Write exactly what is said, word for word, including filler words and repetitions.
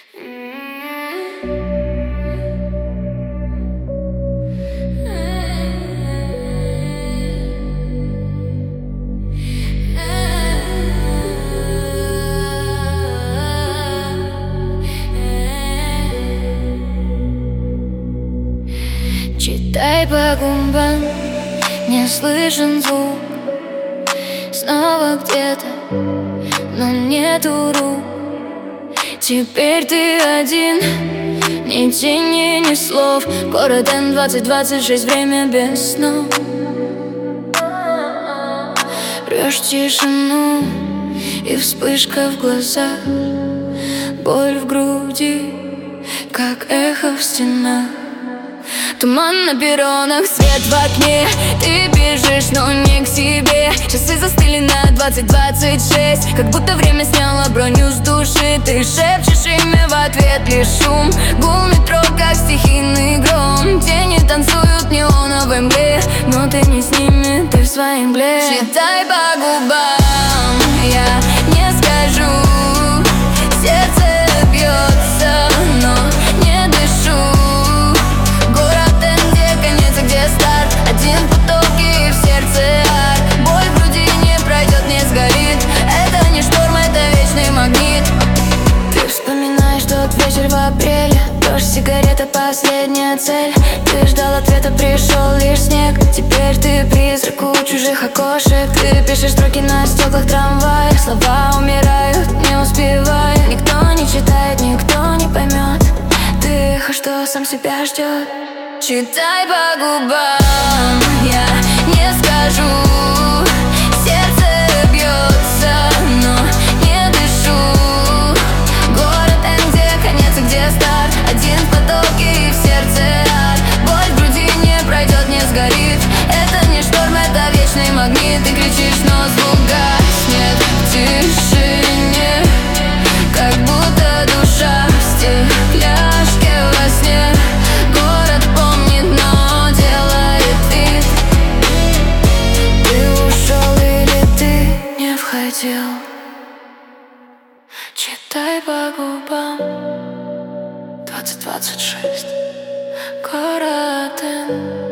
Читай по губам, не слышен звук. Снова где-то, но нету рук. Теперь ты один, ни тени, ни слов. Город Н двадцать двадцать шесть, время без снов. Рвешь тишину, и вспышка в глазах, боль в груди, как эхо в стенах. Туман на перронах, свет в окне. Ты бежишь, но не к себе. Часы застыли на двадцать двадцать шесть, как будто время сняло броню с души. Ты шепчешь имя, в ответ лишь шум. Гул метро, как стихийный гром. Тени танцуют в неоновой мгле, но ты не с ними, ты в своей мгле. Читай по губам, я не скажу. Сердце бьется, но не дышу. Один поток и в сердце ад. Боль в груди не пройдет, не сгорит. Это не шторм, это вечный магнит. Ты вспоминаешь тот вечер в апреле. Дождь, сигарета, последняя цель. Ты ждал ответа, пришел лишь снег. Теперь ты призрак у чужих окошек. Ты пишешь строки на стеклах трамвая. Слова умирают, не успевая. Никто не читает, никто не поймет. Ты эхо, что сам себя ждет. Читай по губам, я не скажу. Сердце бьется, но не дышу. Город Н, где конец и где старт. Один в потоке и в сердце ад. Боль в груди не пройдет, не сгорит. Это не шторм, это вечный магнит. Ты кричишь, но звук гаснет в тишине, как будто душа в стекляшке во сне. Город помнит, но делает вид. Ты ушел или ты не входил? Читай по губам. Двадцать двадцать шесть. Город Н.